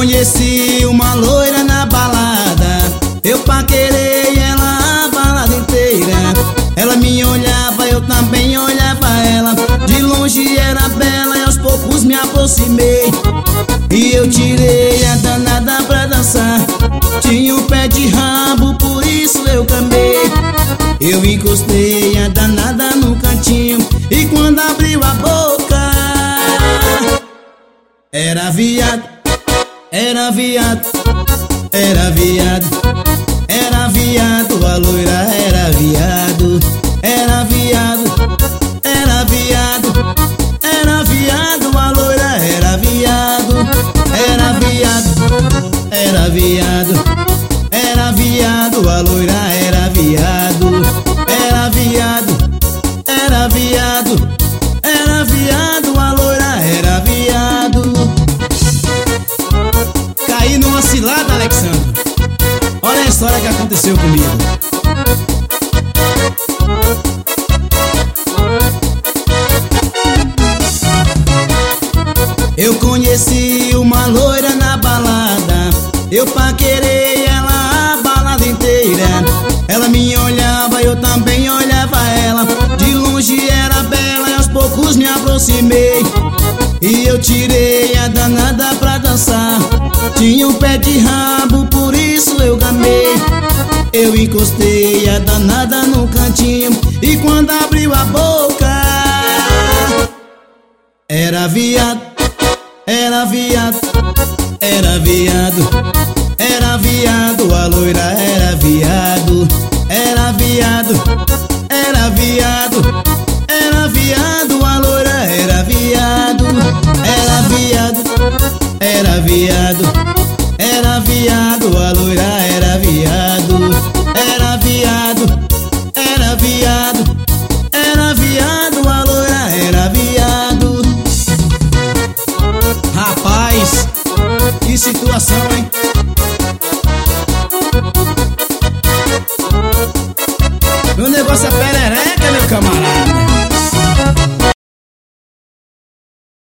conheci uma loira na balada, eu paquerei ela a balada inteira. Ela me olhava, eu também olhava ela. De longe era bela e aos poucos me aproximei, e eu tirei a danada pra dançar. Tinha um pé de rabo, por isso eu camei. Eu encostei a danada no cantinho, e quando abriu a boca, era viado, era viado, era viado, era viado, a loira era viado, era viado, era viado, era viado, a loira era viado, era viado, era viado, era viado, a loira era viado, era viado, era viado, era viado, a loira era viado. Caí numa cilada, Alexandre. Olha a história que aconteceu comigo. Eu conheci uma loira na balada, eu paquerei ela a balada inteira. Ela me olhava, eu também olhava ela. De longe era bela e aos poucos me aproximei, e eu tirei a danada pra dançar. Tinha um pé de rabo, por isso eu gamei. Eu encostei a danada no cantinho, e quando abriu a boca, era viado, era viado, era viado, era viado, a loira era viado, era viado, era viado, era viado, a loira era viado, era viado, era viado, era viado, a loira era viado, era viado, era viado, era viado, a loira era viado. Rapaz, que situação, hein? Meu negócio é perereca, meu camarada.